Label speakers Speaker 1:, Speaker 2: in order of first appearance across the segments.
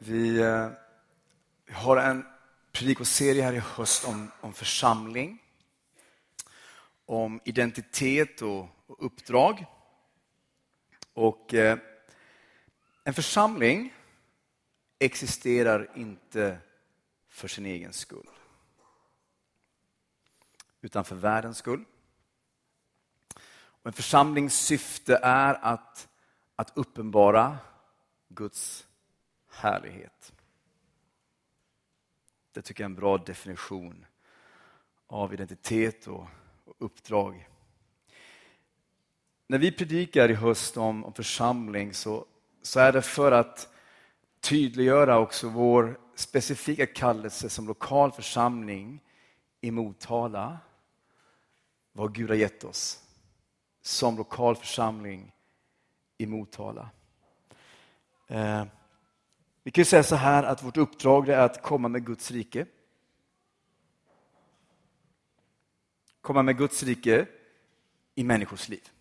Speaker 1: Vi har en predikoserie här i höst om församling, om identitet och uppdrag. Och en församling existerar inte för sin egen skull, utan för världens skull. Och en församlings syfte är att uppenbara Guds härlighet. Det tycker jag är en bra definition av identitet och uppdrag. När vi predikar i höst om församling så är det för att tydliggöra också vår specifika kallelse som lokal församling i Motala. Vad Gud har gett oss som lokal församling i Motala. Vi kan ju säga så här att vårt uppdrag är att komma med Guds rike. Komma med Guds rike i människors liv.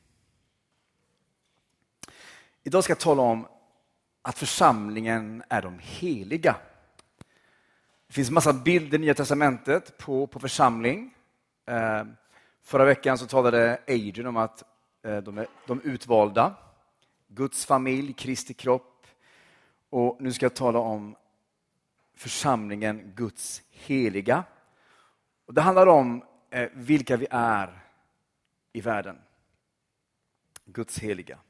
Speaker 1: Idag ska jag tala om att församlingen är de heliga. Det finns en massa bilder i Nya testamentet på församling. Förra veckan så talade Adrian om att de utvalda, Guds familj, Kristi kropp. Och nu ska jag tala om församlingen Guds heliga. Och det handlar om vilka vi är i världen. Guds heliga.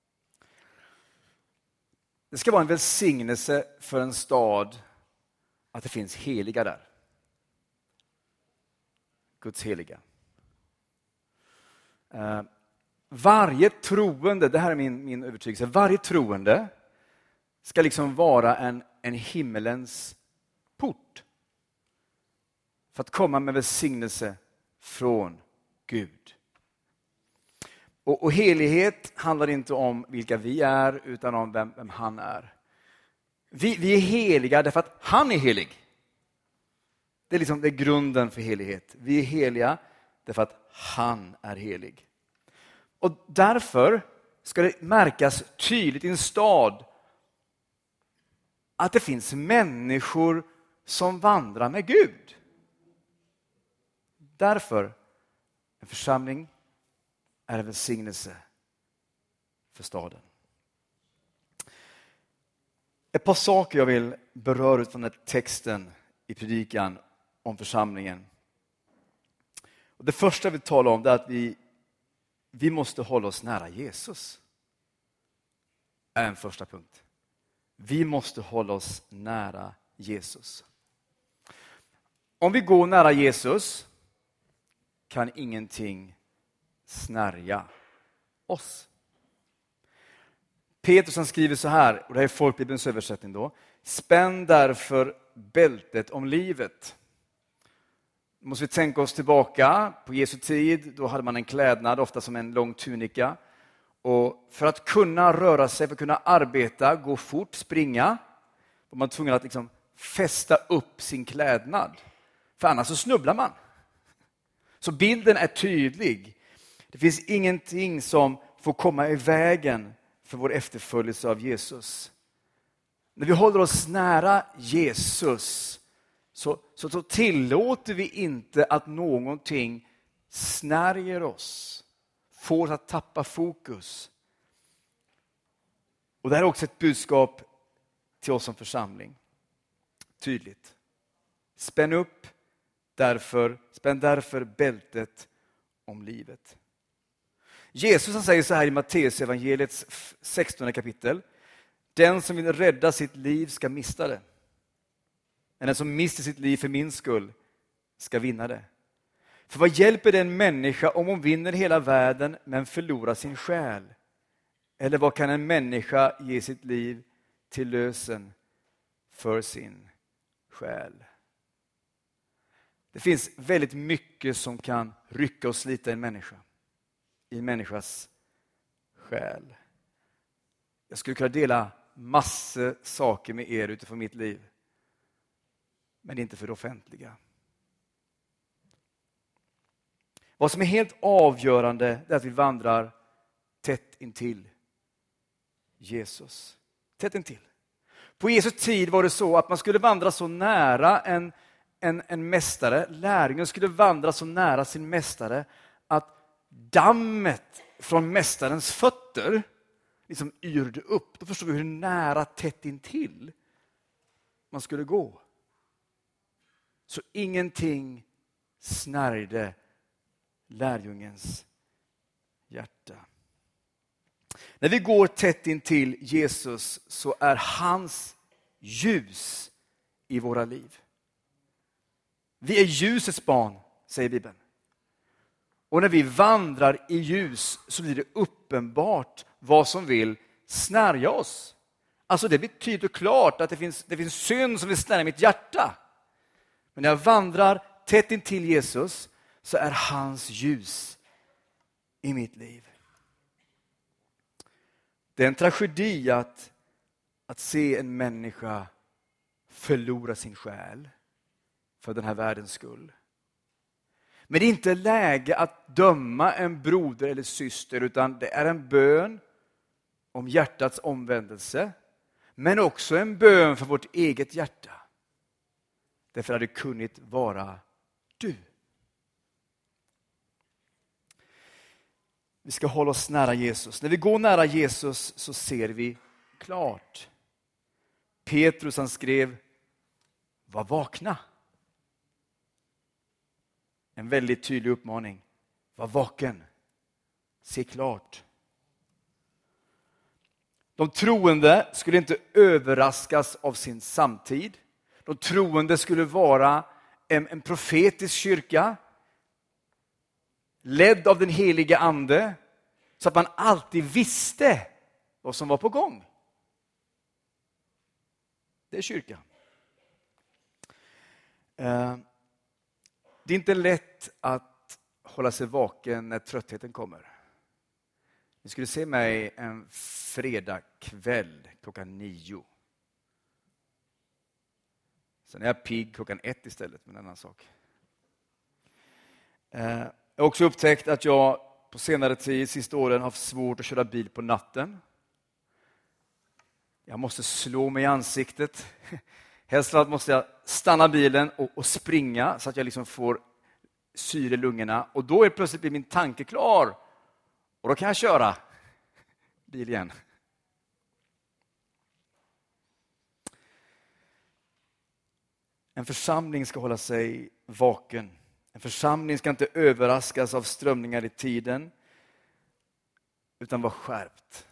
Speaker 1: Det ska vara en välsignelse för en stad att det finns heliga där. Guds heliga. Varje troende, det här är min övertygelse, varje troende ska liksom vara en himmelens port. För att komma med välsignelse från Gud. Och helighet handlar inte om vilka vi är utan om vem han är. Vi är heliga därför att han är helig. Det är grunden för helighet. Vi är heliga därför att han är helig. Och därför ska det märkas tydligt i en stad att det finns människor som vandrar med Gud. Därför en församling är en välsignelse för staden. Ett par saker jag vill beröra utifrån den här texten i predikan om församlingen. Och det första vi talar om är att vi måste hålla oss nära Jesus. Är en första punkt. Vi måste hålla oss nära Jesus. Om vi går nära Jesus kan ingenting snärja oss. Petrus skriver så här, och det här är Folkbibelns översättning då. Spänn därför bältet om livet. Då måste vi tänka oss tillbaka på Jesu tid. Då hade man en klädnad, ofta som en lång tunika. Och för att kunna röra sig, för att kunna arbeta, gå fort, springa, var man tvungen att fästa upp sin klädnad. För annars så snubblar man. Så bilden är tydlig. Det finns ingenting som får komma i vägen för vår efterföljelse av Jesus. När vi håller oss nära Jesus så tillåter vi inte att någonting snärjer oss. Får oss att tappa fokus. Och det här är också ett budskap till oss som församling. Tydligt. Spänn därför bältet om livet. Jesus säger så här i Matteus evangeliets 16 kapitel. Den som vill rädda sitt liv ska mista det. Men den som mister sitt liv för min skull ska vinna det. För vad hjälper det en människa om hon vinner hela världen men förlorar sin själ? Eller vad kan en människa ge sitt liv till lösen för sin själ? Det finns väldigt mycket som kan rycka och slita en människa. I en människas själ. Jag skulle kunna dela massor saker med er utifrån mitt liv. Men det är inte för det offentliga. Vad som är helt avgörande är att vi vandrar tätt intill Jesus. Tätt intill. På Jesu tid var det så att man skulle vandra så nära en mästare, lärjungen skulle vandra så nära sin mästare att dammet från mästarens fötter liksom yrde upp. Då förstår vi hur nära, tätt intill man skulle gå. Så ingenting snärjde lärjungens hjärta. När vi går tätt intill Jesus så är hans ljus i våra liv. Vi är ljusets barn, säger Bibeln. Och när vi vandrar i ljus så blir det uppenbart vad som vill snärja oss. Alltså det blir tydligt och klart att det finns synd som vill snärja mitt hjärta. Men när jag vandrar tätt intill Jesus så är hans ljus i mitt liv. Det är en tragedi att se en människa förlora sin själ för den här världens skull. Men det är inte läge att döma en broder eller syster, utan det är en bön om hjärtats omvändelse, men också en bön för vårt eget hjärta. Därför hade det kunnat vara du. Vi ska hålla oss nära Jesus. När vi går nära Jesus så ser vi klart. Petrus han skrev, var vakna. En väldigt tydlig uppmaning. Var vaken. Se klart. De troende skulle inte överraskas av sin samtid. De troende skulle vara en profetisk kyrka. Ledd av den heliga ande. Så att man alltid visste vad som var på gång. Det är kyrkan. Det är inte lätt att hålla sig vaken när tröttheten kommer. Ni skulle se mig en fredag kväll 9:00. Sen är jag pigg 1:00 istället, med en annan sak. Jag har också upptäckt att jag på senare tid, sista åren, har svårt att köra bil på natten. Jag måste slå mig i ansiktet. Helst måste jag stanna bilen och springa så att jag liksom får syre i lungorna. Och då är plötsligt min tanke klar. Och då kan jag köra bil igen. En församling ska hålla sig vaken. En församling ska inte överraskas av strömningar i tiden, utan vara skärpt.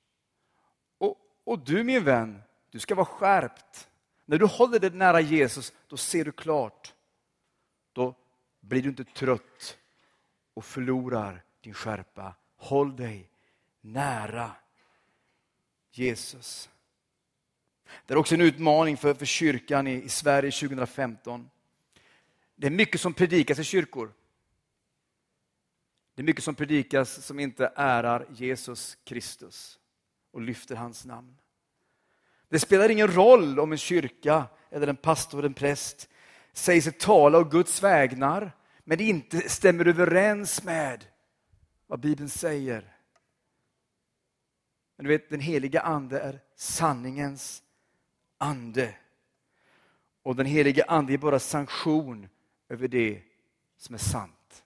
Speaker 1: Och du, min vän, du ska vara skärpt. När du håller dig nära Jesus, då ser du klart. Då blir du inte trött och förlorar din skärpa. Håll dig nära Jesus. Det är också en utmaning för kyrkan i Sverige 2015. Det är mycket som predikas i kyrkor. Det är mycket som predikas som inte ärar Jesus Kristus och lyfter hans namn. Det spelar ingen roll om en kyrka eller en pastor eller en präst säger sig tala av Guds vägnar, men det inte stämmer överens med vad Bibeln säger. Men du vet, den heliga ande är sanningens ande. Och den heliga ande är bara sanktion över det som är sant.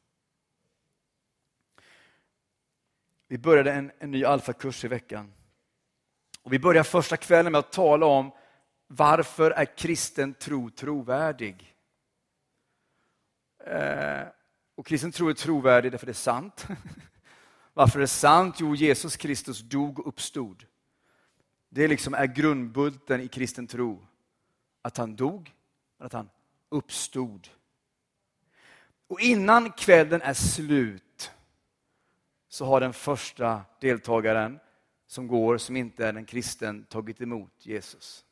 Speaker 1: Vi började en ny alfakurs i veckan. Och vi börjar första kvällen med att tala om varför är kristen tro trovärdig. Och kristen tro är trovärdig därför det är sant. Varför är det sant? Jo, Jesus Kristus dog och uppstod. Det liksom är grundbulten i kristen tro. Att han dog, att han uppstod. Och innan kvällen är slut så har den första deltagaren som inte är en kristen tagit emot Jesus.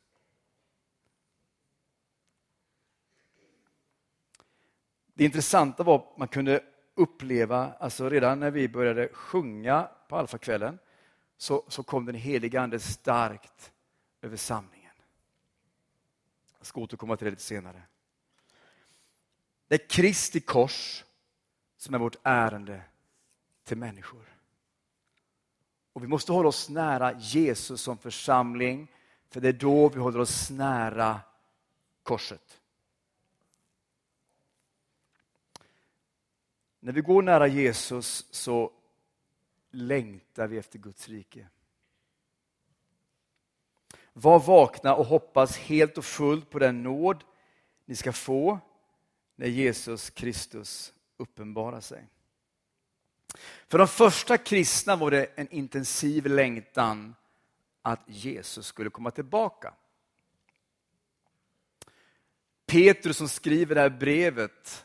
Speaker 1: Det intressanta var att man kunde uppleva, alltså redan när vi började sjunga på alfakvällen så kom den heliga ande starkt över samlingen. Jag ska återkomma till det lite senare. Det är Kristi kors som är vårt ärende till människor. Och vi måste hålla oss nära Jesus som församling För det är då vi håller oss nära korset. När vi går nära Jesus så längtar vi efter Guds rike. Var vakna och hoppas helt och fullt på den nåd ni ska få när Jesus Kristus uppenbarar sig. För de första kristna var det en intensiv längtan att Jesus skulle komma tillbaka. Petrus som skriver det här brevet,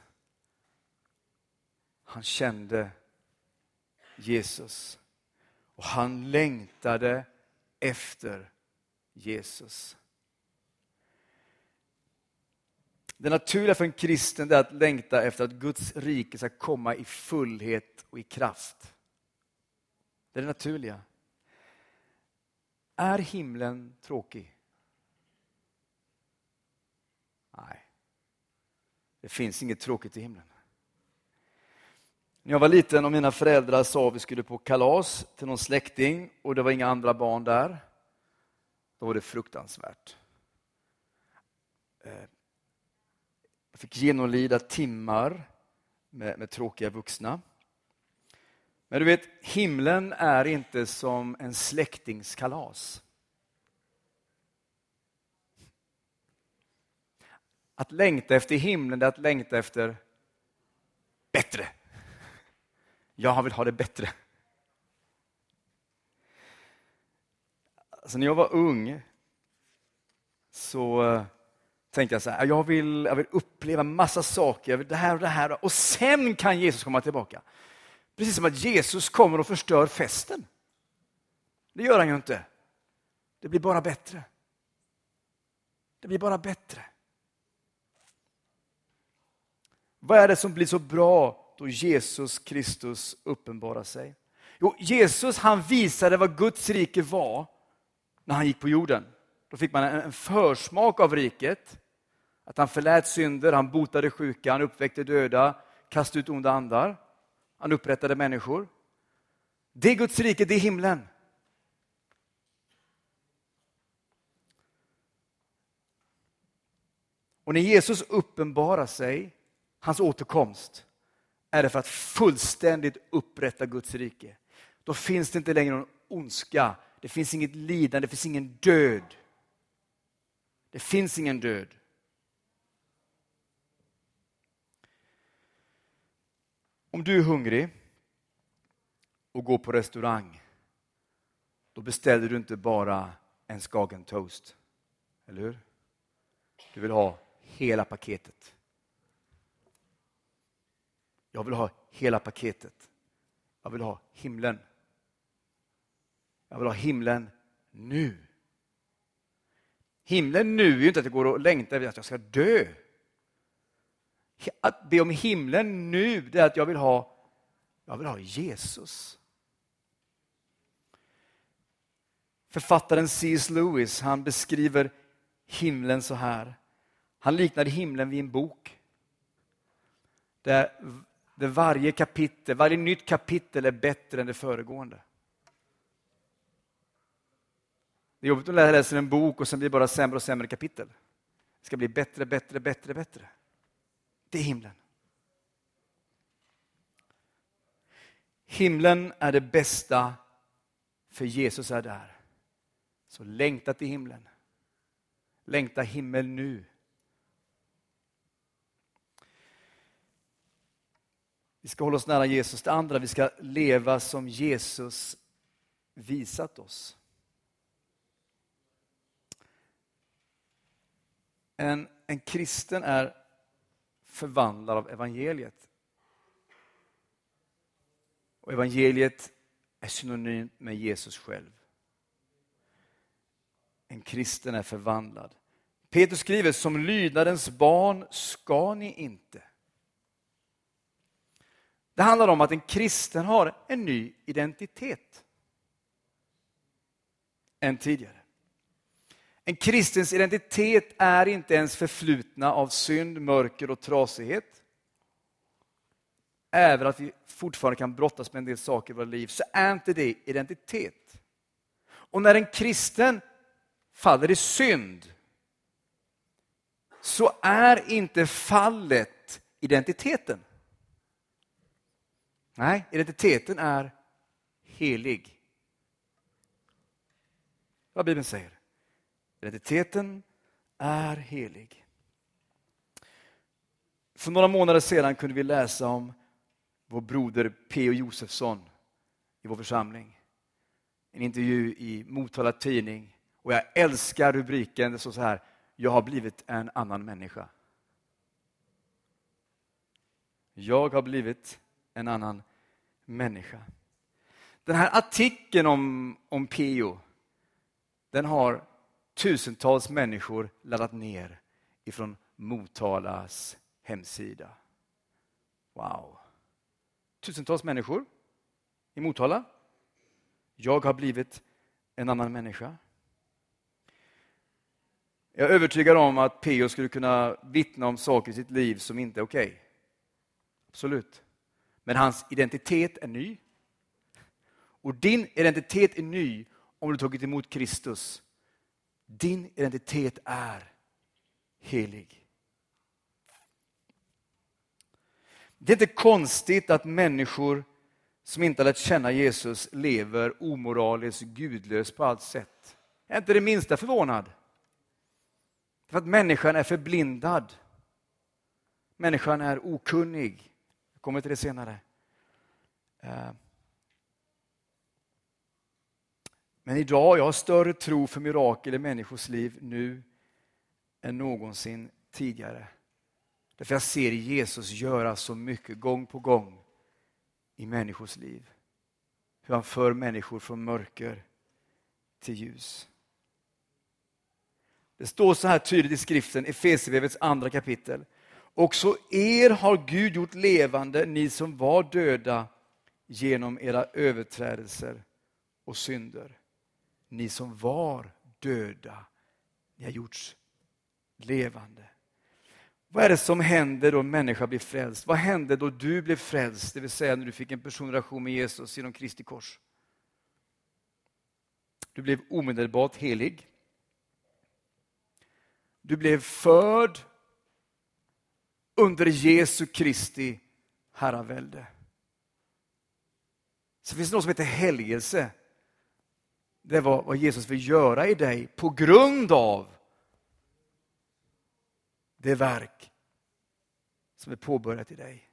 Speaker 1: han kände Jesus och han längtade efter Jesus. Det naturliga för en kristen är att längta efter att Guds rike ska komma i fullhet och i kraft. Det är det naturliga. Är himlen tråkig? Nej. Det finns inget tråkigt i himlen. När jag var liten och mina föräldrar sa att vi skulle på kalas till någon släkting och det var inga andra barn där. Då var det fruktansvärt. Jag fick genomlida timmar med tråkiga vuxna. Men du vet, himlen är inte som en släktingskalas. Att längta efter himlen är att längta efter bättre. Jag vill ha det bättre. Alltså när jag var ung så tänkte jag så här, jag vill uppleva massa saker, jag vill det här och det här. Och sen kan Jesus komma tillbaka. Precis som att Jesus kommer och förstör festen. Det gör han ju inte. Det blir bara bättre. Det blir bara bättre. Vad är det som blir så bra då Jesus Kristus uppenbarar sig? Jo, Jesus han visade vad Guds rike var när han gick på jorden. Då fick man en försmak av riket. Att han förlät synder, han botade sjuka, han uppväckte döda, kastade ut onda andar. Han upprättade människor. Det är Guds rike, det är himlen. Och när Jesus uppenbarar sig, hans återkomst, är det för att fullständigt upprätta Guds rike. Då finns det inte längre någon ondska. Det finns inget lidande, det finns ingen död. Det finns ingen död. Om du är hungrig och går på restaurang, då beställer du inte bara en Skagen toast. Eller hur? Du vill ha hela paketet. Jag vill ha hela paketet. Jag vill ha himlen. Jag vill ha himlen nu. Himlen nu är ju inte att det går och längta efter att jag ska dö. Att be om himlen nu, det är att jag vill ha Jesus. Författaren C.S. Lewis, han beskriver himlen så här. Han liknade himlen vid en bok. Där varje nytt kapitel är bättre än det föregående. Det är jobbigt att läsa en bok och sen blir det bara sämre och sämre kapitel. Det ska bli bättre, bättre, bättre, bättre. Det är himlen. Himlen är det bästa, för Jesus är där. Så längta till himlen. Längta himmel nu. Vi ska hålla oss nära Jesus. Det andra, vi ska leva som Jesus visat oss. En kristen är förvandlad av evangeliet. Och evangeliet är synonymt med Jesus själv. En kristen är förvandlad. Petrus skriver, som lydnadens barn ska ni inte. Det handlar om att en kristen har en ny identitet än tidigare. En kristens identitet är inte ens förflutna av synd, mörker och trasighet. Även att vi fortfarande kan brottas med en del saker i våra liv, så är inte det identitet. Och när en kristen faller i synd, så är inte fallet identiteten. Nej, identiteten är helig. Vad Bibeln säger. Identiteten är helig. För några månader sedan kunde vi läsa om vår broder P.O. Josefsson i vår församling. En intervju i Motala tidning. Och jag älskar rubriken. Det står så här: jag har blivit en annan människa. Jag har blivit en annan människa. Den här artikeln om P.O. den har tusentals människor laddat ner ifrån Motalas hemsida. Wow. Tusentals människor i Motala. Jag har blivit en annan människa. Jag är övertygad om att P.O. skulle kunna vittna om saker i sitt liv som inte är okej. Absolut. Men hans identitet är ny. Och din identitet är ny om du tagit emot Kristus. Din identitet är helig. Det är inte konstigt att människor som inte har lärt känna Jesus lever omoraliskt, gudlöst på allt sätt. Jag är inte det minsta förvånad. För att människan är förblindad. Människan är okunnig. Jag kommer till det senare. Men idag, jag har större tro för mirakel i människors liv nu än någonsin tidigare. Därför jag ser Jesus göra så mycket gång på gång i människors liv. Hur han för människor från mörker till ljus. Det står så här tydligt i skriften, Efesierbrevets 2 kapitel. Också er har Gud gjort levande, ni som var döda genom era överträdelser och synder. Ni som var döda, ni har gjorts levande. Vad är det som händer då en människa blir frälst? Vad hände då du blev frälst? Det vill säga när du fick en personlig relation med Jesus genom Kristi kors. Du blev omedelbart helig. Du blev förd under Jesu Kristi herravälde. Så finns det något som heter helgelse. Det var vad Jesus vill göra i dig på grund av det verk som är påbörjat i dig.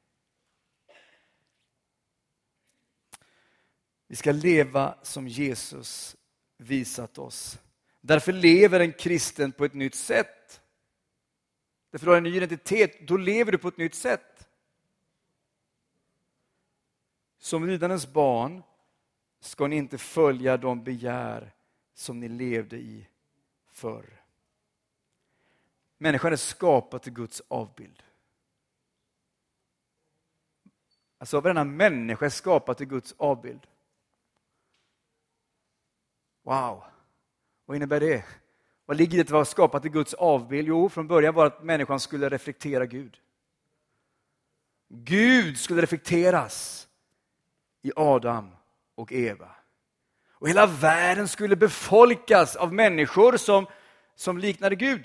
Speaker 1: Vi ska leva som Jesus visat oss. Därför lever en kristen på ett nytt sätt. Därför har du en ny identitet, då lever du på ett nytt sätt. Som lidandets barn ska ni inte följa de begär som ni levde i förr. Människan är skapad till Guds avbild. Alltså varenda människa är skapad till Guds avbild. Wow, vad innebär det? Vad ligger det att vara skapad till Guds avbild? Jo, från början var det att människan skulle reflektera Gud. Gud skulle reflekteras i Adam och Eva. Och hela världen skulle befolkas av människor som liknade Gud.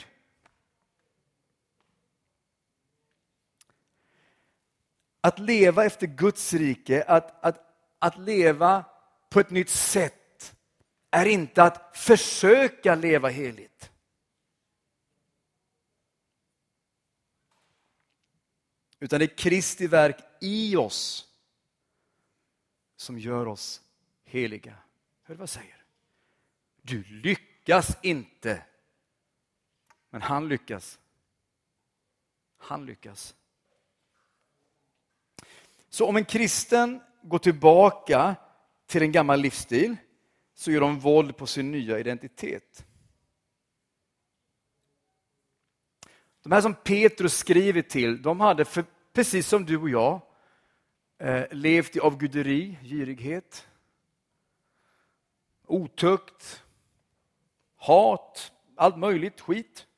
Speaker 1: Att leva efter Guds rike, att leva på ett nytt sätt är inte att försöka leva heligt. Utan det är Kristi verk i oss som gör oss heliga. Hör du vad jag säger? Du lyckas inte. Men han lyckas. Han lyckas. Så om en kristen går tillbaka till en gammal livsstil så gör de våld på sin nya identitet. De här som Petrus skriver till, de hade precis som du och jag levt i avguderi, girighet, otukt, hat, allt möjligt skit.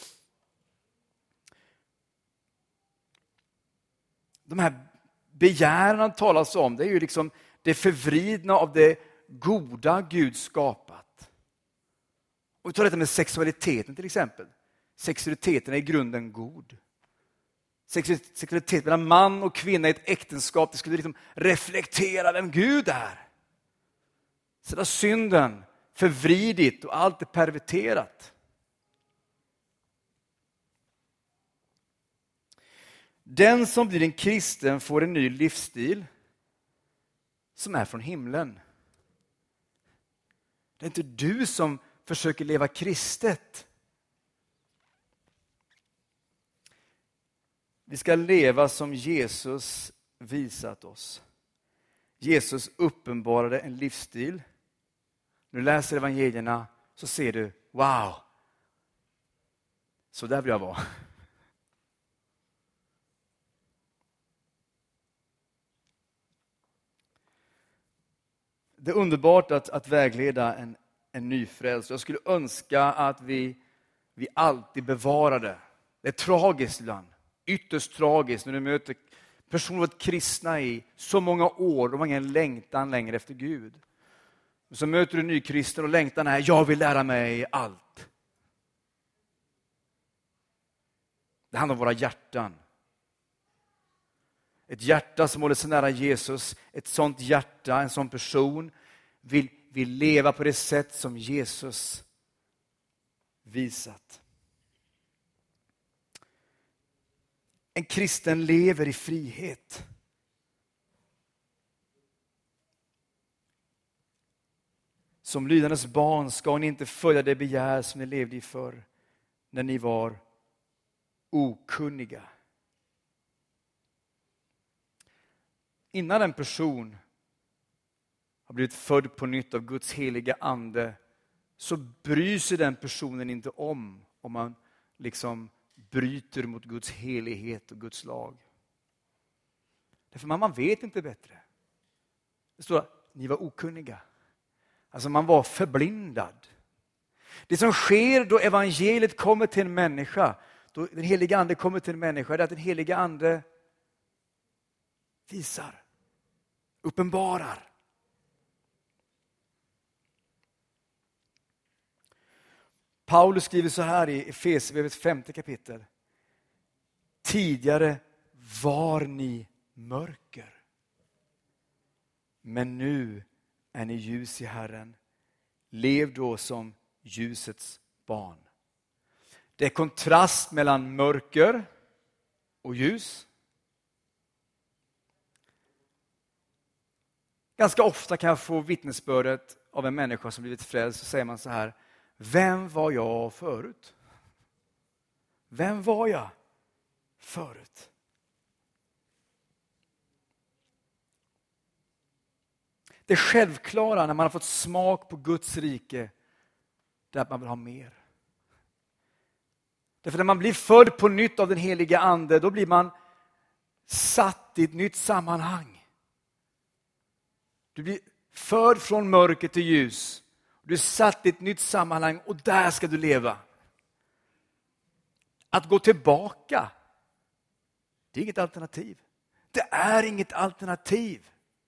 Speaker 1: De här begären talas om, det är ju liksom det förvridna av det goda Gud skapat. Och vi tar detta med sexualiteten till exempel. Sexualiteten är i grunden god. Sexualitet mellan man och kvinna i ett äktenskap, det skulle liksom reflektera vem Gud är. Så där synden förvridit och allt är perverterat. Den som blir en kristen får en ny livsstil som är från himlen. Det är inte du som försöker leva kristet. Vi ska leva som Jesus visat oss. Jesus uppenbarade en livsstil. När du läser evangelierna så ser du, wow, så där vill jag vara. Det är underbart att vägleda en nyfrälst. Jag skulle önska att vi alltid bevarade. Det är tragiskt ibland. Ytterst tragiskt när du möter personer som varit kristna i så många år. De har ingen längtan längre efter Gud. Och så möter du nykristen och längtan är, jag vill lära mig allt. Det handlar om våra hjärtan. Ett hjärta som håller sig nära Jesus, ett sånt hjärta, en sån person vill leva på det sätt som Jesus visat. En kristen lever i frihet. Som lydandes barn ska ni inte följa det begär som ni levde i förr, när ni var okunniga. Innan en person har blivit född på nytt av Guds heliga ande så bryr sig den personen inte om man liksom bryter mot Guds helighet och Guds lag. Därför man vet inte bättre. Det står att ni var okunniga. Alltså man var förblindad. Det som sker då evangeliet kommer till en människa, då den heliga ande kommer till en människa, är att den heliga ande visar, uppenbarar. Paulus skriver så här i Efesierbrevets 5:e kapitel. Tidigare var ni mörker, men nu är ni ljus i Herren. Lev då som ljusets barn. Det är kontrast mellan mörker och ljus. Ganska ofta kan jag få vittnesbördet av en människa som blivit frälst, så säger man så här: vem var jag förut? Vem var jag förut? Det självklara när man har fått smak på Guds rike, det är att man vill ha mer. Därför när man blir född på nytt av den heliga ande, då blir man satt i ett nytt sammanhang. Du blir förd från mörker till ljus. Du är satt i ett nytt sammanhang och där ska du leva. Att gå tillbaka, det är inget alternativ. Det är inget alternativ.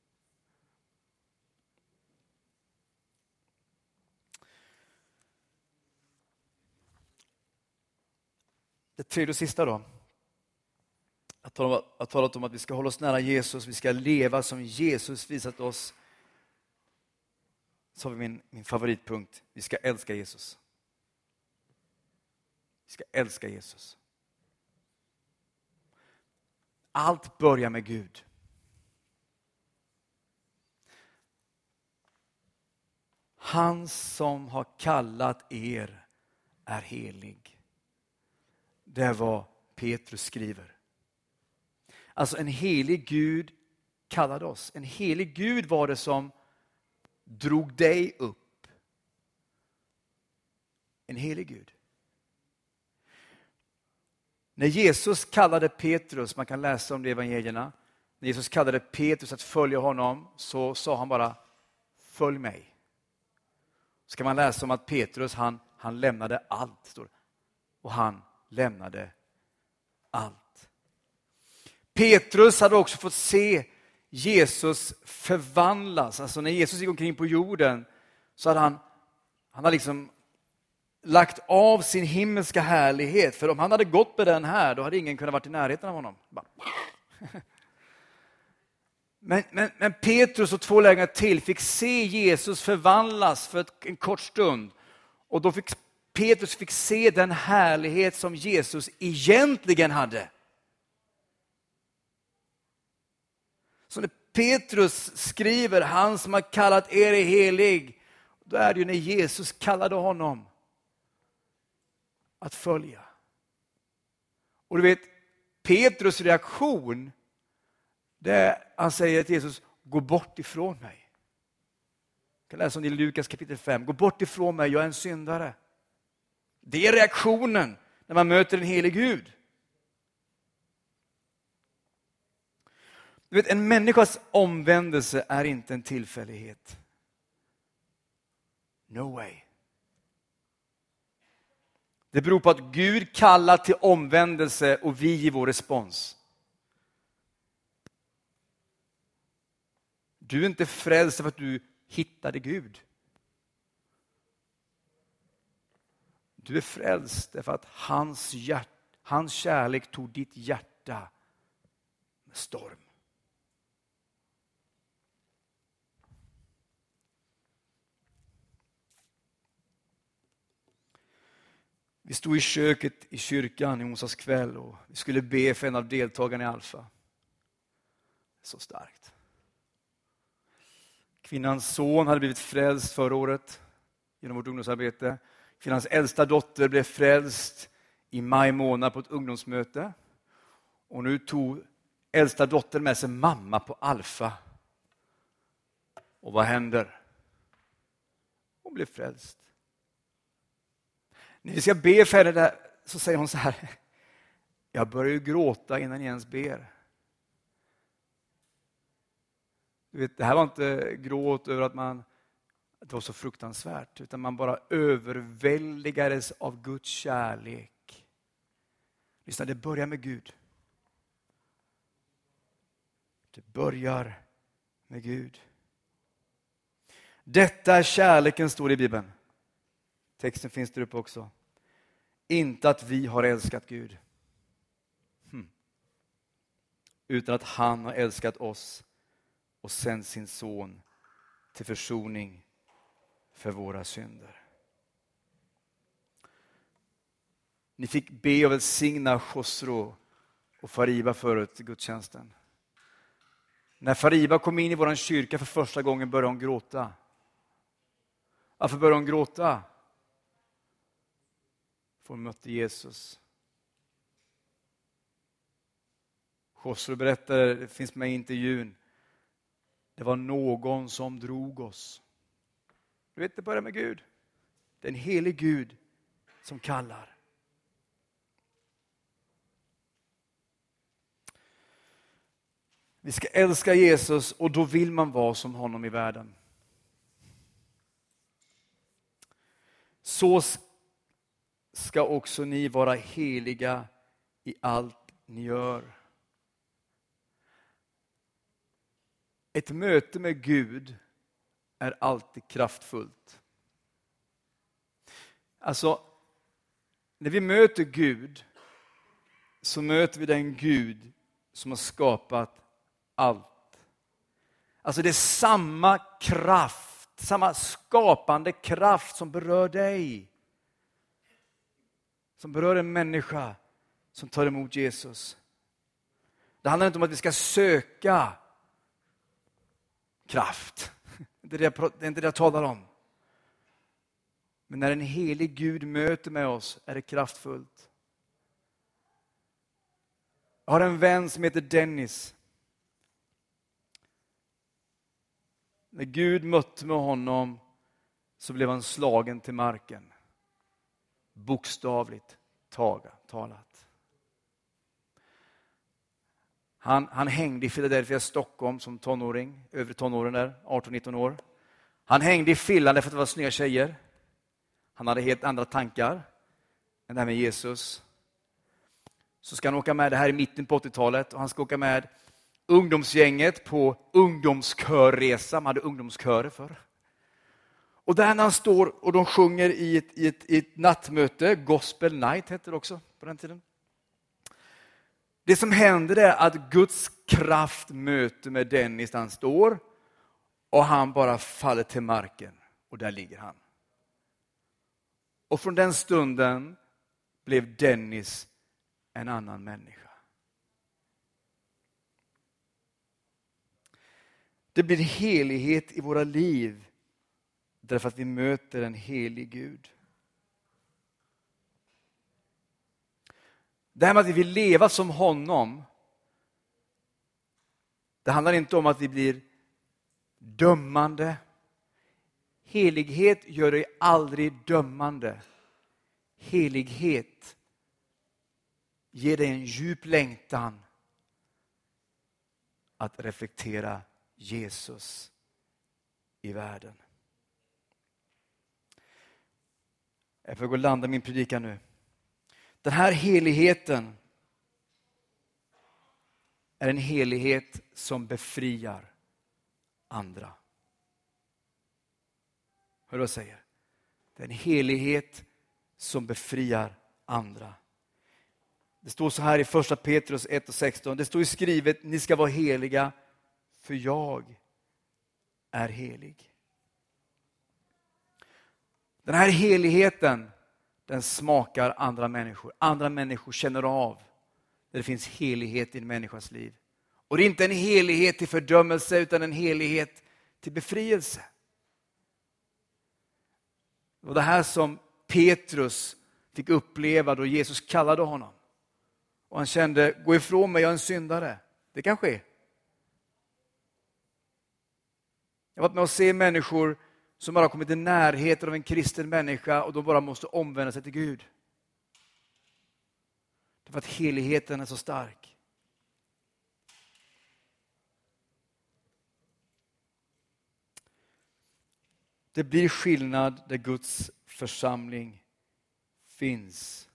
Speaker 1: Det tredje och sista då. Jag har talat om att vi ska hålla oss nära Jesus, vi ska leva som Jesus visat oss. Så har vi min favoritpunkt. Vi ska älska Jesus. Vi ska älska Jesus. Allt börjar med Gud. Han som har kallat er är helig. Det är vad Petrus skriver. Alltså en helig Gud kallade oss. En helig Gud var det som drog dig upp. En helig Gud. När Jesus kallade Petrus, man kan läsa om det i evangelierna. När Jesus kallade Petrus att följa honom, så sa han bara: följ mig. Så kan man läsa om att Petrus han lämnade allt, står det. Och han lämnade allt. Petrus hade också fått se Jesus förvandlas. Alltså när Jesus gick omkring på jorden så hade han hade liksom lagt av sin himmelska härlighet. För om han hade gått med den här, då hade ingen kunnat vara i närheten av honom. Men Petrus och 2 lärjungar till fick se Jesus förvandlas för en kort stund. Och då fick Petrus se den härlighet som Jesus egentligen hade. Så när Petrus skriver, han som har kallat er är helig, då är det ju när Jesus kallade honom att följa. Och du vet, Petrus reaktion, det är, han säger till Jesus, gå bort ifrån mig. Jag kan läsa om det i Lukas kapitel 5. Gå bort ifrån mig, jag är en syndare. Det är reaktionen när man möter en helig Gud. Du vet, en människas omvändelse är inte en tillfällighet. No way. Det beror på att Gud kallar till omvändelse och vi ger vår respons. Du är inte frälst för att du hittade Gud. Du är frälst därför att hans kärlek tog ditt hjärta med storm. Vi stod i köket i kyrkan i onsdags kväll och vi skulle be för en av deltagarna i Alfa. Så starkt. Kvinnans son hade blivit frälst förra året genom vårt ungdomsarbete. Kvinnans äldsta dotter blev frälst i maj månad på ett ungdomsmöte. Och nu tog äldsta dottern med sig mamma på Alfa. Och vad händer? Hon blev frälst. När vi ska be för henne där, så säger hon så här: jag börjar ju gråta innan jag ens ber. Du vet, det här var inte gråt över att det var så fruktansvärt, utan man bara överväldigades av Guds kärlek. Lyssna, det börjar med Gud. Det börjar med Gud. Detta är kärleken, står det i Bibeln. Texten finns där uppe också. Inte att vi har älskat Gud. Utan att han har älskat oss och sänt sin son till försoning för våra synder. Ni fick be och välsigna Khosro och Fariba förut i gudstjänsten. När Fariba kom in i vår kyrka för första gången började hon gråta. Varför började hon gråta? För hon mötte Jesus. Khosro berättade, det finns med i intervjun, det var någon som drog oss. Du vet, det börjar med Gud. Det är en helig Gud som kallar. Vi ska älska Jesus och då vill man vara som honom i världen. Så ska också ni vara heliga i allt ni gör. Ett möte med Gud är alltid kraftfullt. Alltså, när vi möter Gud så möter vi den Gud som har skapat allt. Alltså det är samma kraft, samma skapande kraft som berör dig. Som berör en människa som tar emot Jesus. Det handlar inte om att vi ska söka kraft. Det är inte det jag talar om. Men när en helig Gud möter med oss är det kraftfullt. Jag har en vän som heter Dennis. När Gud mötte med honom så blev han slagen till marken. Bokstavligt talat. Han hängde i Philadelphia, Stockholm som tonåring, övre tonåren där, 18-19 år. Han hängde i fyllan därför att det var snygga tjejer. Han hade helt andra tankar än det här med Jesus. Så ska han åka med, det här i mitten på 80-talet, och han ska åka med ungdomsgänget på ungdomskörresa. Man hade ungdomskörer förr. Och där när han står och de sjunger i ett nattmöte, Gospel Night hette det också på den tiden. Det som händer är att Guds kraft möter med Dennis där han står och han bara faller till marken och där ligger han. Och från den stunden blev Dennis en annan människa. Det blir helighet i våra liv därför att vi möter en helig Gud. Det här med att vi vill leva som honom, det handlar inte om att vi blir dömande. Helighet gör dig aldrig dömande. Helighet ger dig en djup längtan att reflektera Jesus i världen. Jag får gå och landa min predikan nu. Den här heligheten är en helighet som befriar andra. Hör du vad jag säger? Det är en helighet som befriar andra. Det står så här i första Petrus 1:16. Det står ju skrivet, ni ska vara heliga för jag är helig. Den här heligheten, den smakar andra människor. Andra människor känner av när det finns helighet i en människas liv. Och det är inte en helighet till fördömelse utan en helighet till befrielse. Och det här som Petrus fick uppleva då Jesus kallade honom. Och han kände, gå ifrån mig, jag är en syndare. Det kan ske. Jag har varit med och se människor som bara kommit i närheten av en kristen människa och de bara måste omvända sig till Gud. Därför att heligheten är så stark. Det blir skillnad där Guds församling finns.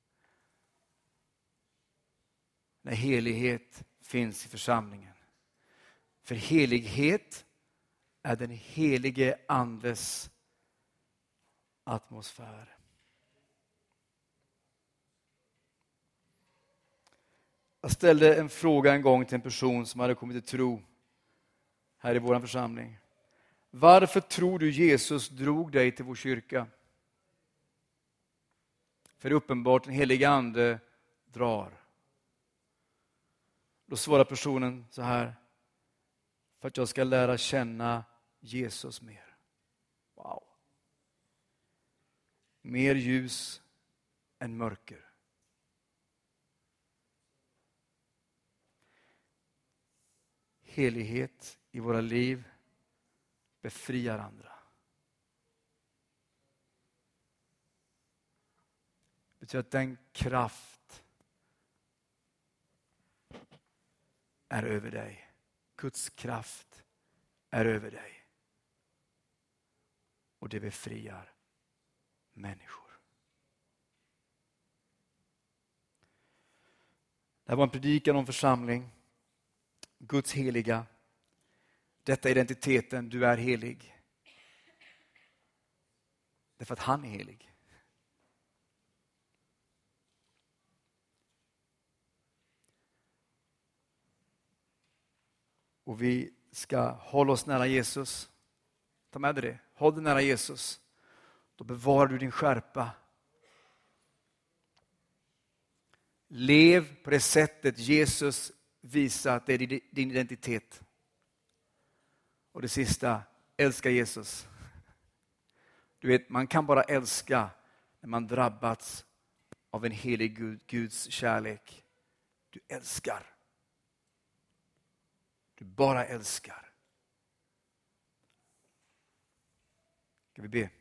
Speaker 1: När helighet finns i församlingen. För helighet är den helige andes atmosfär. Jag ställde en fråga en gång till en person som hade kommit till tro här i vår församling. Varför tror du Jesus drog dig till vår kyrka? För det är uppenbart den helige ande drar. Då svarar personen så här. För att jag ska lära känna Jesus mer. Wow. Mer ljus än mörker. Helighet i våra liv befriar andra. Det betyder att den kraft är över dig. Guds kraft är över dig. Och det befriar människor. Det här var en predikan om församling. Guds heliga. Detta är identiteten, du är helig. Därför att han är helig. Och vi ska hålla oss nära Jesus. Ta med dig det. Håll dig nära Jesus. Då bevarar du din skärpa. Lev på det sättet Jesus visar att det är din identitet. Och det sista, älska Jesus. Du vet, man kan bara älska när man drabbats av en helig Guds kärlek. Du älskar. Du bara älskar. Ska vi be?